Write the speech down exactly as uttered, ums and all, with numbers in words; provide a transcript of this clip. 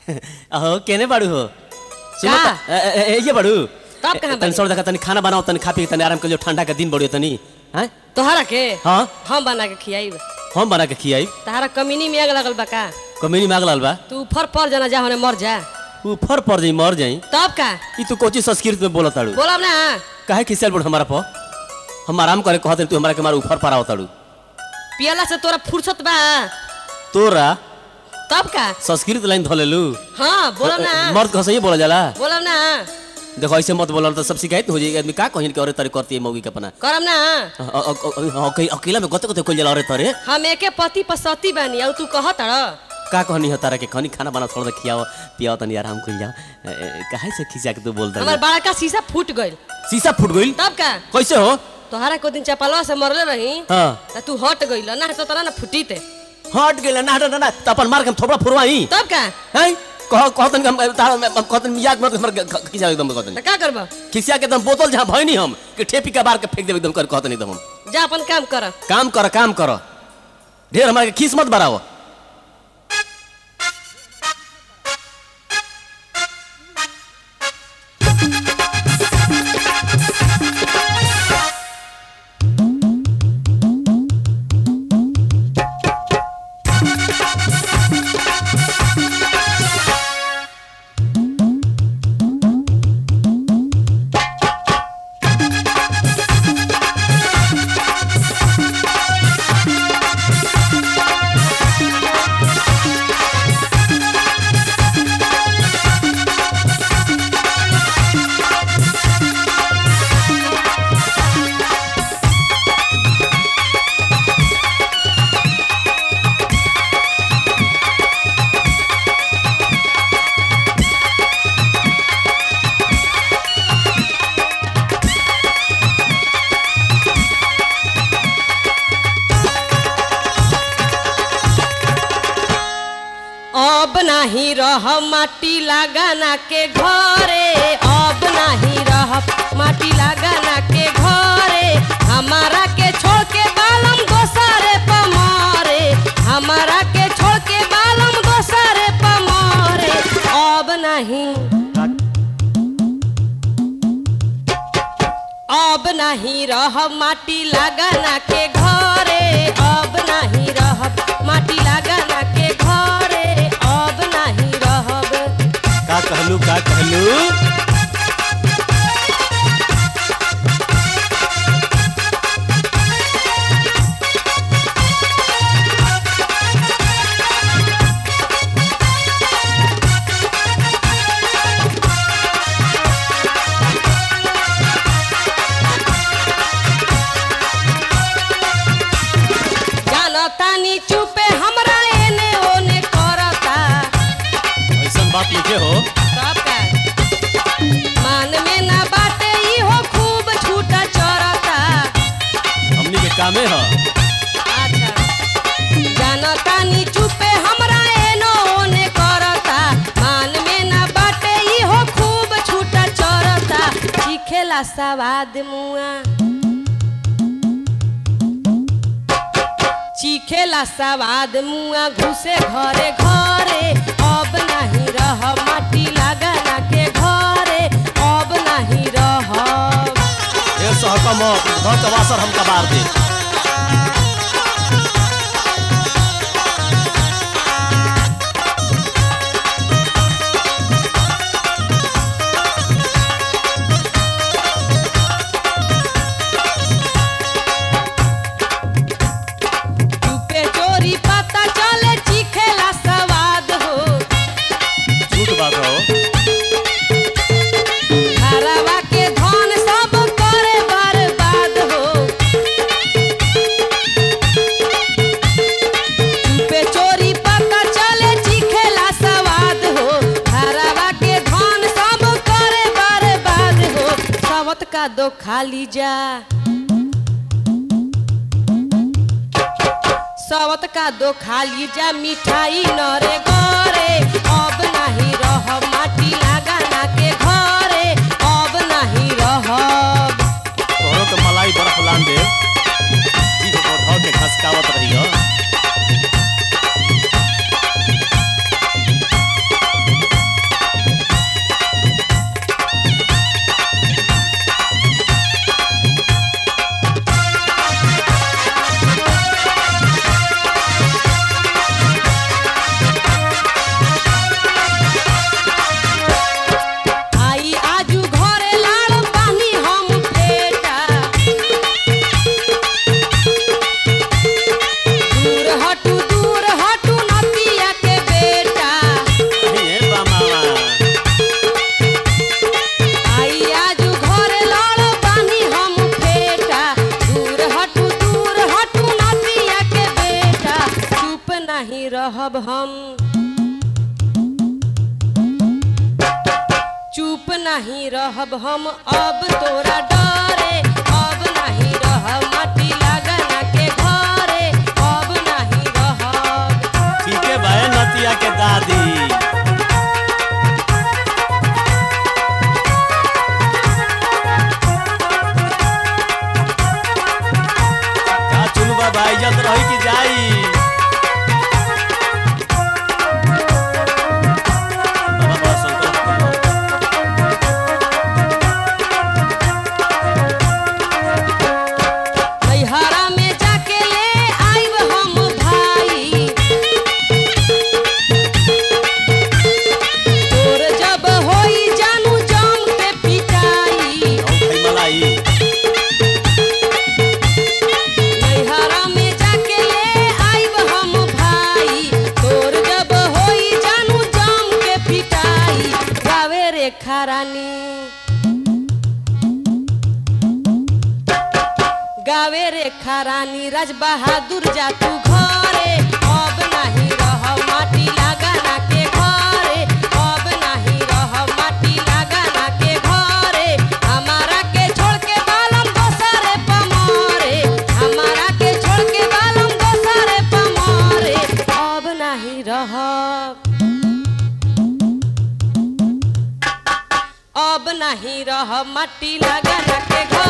अहो केने बाड़ू हो सुनो ये बाड़ू तब कहां तनी सोड़ देखा तनी खाना बनाओ तनी खा पी तनी आराम कर जो ठंडा का दिन बड़ियो तनी हैं तोहरा के हां हम बना के खियाई हम बना के खियाई तहरा कमीनी में आग लगल बा का कमीनी मांग लाल बा तू फर पर जना जा होने मर जा ऊपर पर जाई मर जाई तब का ई तू कोची संस्कृत में बोलत ताड़ू बोलब ना काहे खिसल बोल हमारा प हम आराम करे कहत तू हमरा के मार ऊपर पर आवताड़ू पियला से तोरा फुर्सत बा तोरा तब का संस्कृत लाइन धलेलू हां बोलब ना मर्द कह सही बोला जाला बोलब ना देखो ऐसे मत बोला तो सब शिकायत हो जाएगी आदमी का कहिन के औरे तरे करती है मौगी के अपना करम ना अकेला में गते गते कोई जला औरे तरे हम एके पति पसती बानी और तू कहत र का कहनी है तारा के खनी खाना बना थोड़ा खियाओ पियाओ तनी आराम कर जाओ काहे से खिसा के तू बोलता हमर बड़ा का शीशा फूट गइल शीशा फूट गइल तब का कैसे हो तोहरा को दिन चपलवा से मरले रही हां त तू हट गइल ना तो तना ना फुटीते हट गेल ना ना ना त अपन मार के थोड़ा फुरवाई तब का हैं कह कहतन हम कहतन याद मत हमर खिसा एकदम कहतन त का करबा खिसा के एकदम बोतल जहां भइनी हम कि ठेपी के बार के फेंक देब एकदम कर कहतन एकदम हम जा अपन काम कर काम कर काम कर ढेर हमारे खीस मत बढ़ाओ अब नहीं रह माटी लगाना के घरे अब नहीं रह माटी लगाना के घरे हमारा के छोड़ के बालम दोसरे पमारे हमारा के छोड़ के बालम दोसरे पमारे अब नहीं अब नहीं रह माटी लगाना के घरे अब नहीं रह माटी लगाना के घरे अब नहीं रहब का कहलू का कहलू तानी चुपे हमरा एने ओने करता ऐसन बात लिखे हो सब का मान में ना बाटे ई हो खूब छूटा चरता हमनी के कामे ह अच्छा जाना तानी चुपे हमरा एने ओने करता मान में ना बाटे ई हो खूब छूटा चरता सीखेला सवाद मुआ चीखेला सवाद मुआ घुसे घरे घरे अब नहीं रह माटी लगाना के घरे अब नहीं रह ये सहकम घर का वासर हम कबार दे दो खाली जा सवत का दो खाली जा मिठाई नरे घरे अब नहीं रह माटी लगाना के घरे अब नहीं रह तोहरो के मलाई बर्फ लान दे जी को धो के खसकावत रहियो नहीं रहब हम अब तोरा डरे, अब नहीं रहब माटी लगना के घरे, अब नहीं रहब। ठीक है भाई नतिया के दादी। का चुनबा भाई जल्द रही कि जाई। रानी गावे रेखा रानी राज बहादुर जा तू घरे, अब नहीं रहब माटी लगना के घरे, अब नहीं रहब माटी लगना के घरे। हमारा के छोड़ के बालम दोसरे पमरे, हमारा के छोड़ के बालम दोसरे पमरे, अब नहीं रहब, अब नहीं रहब माटी लगना के घर।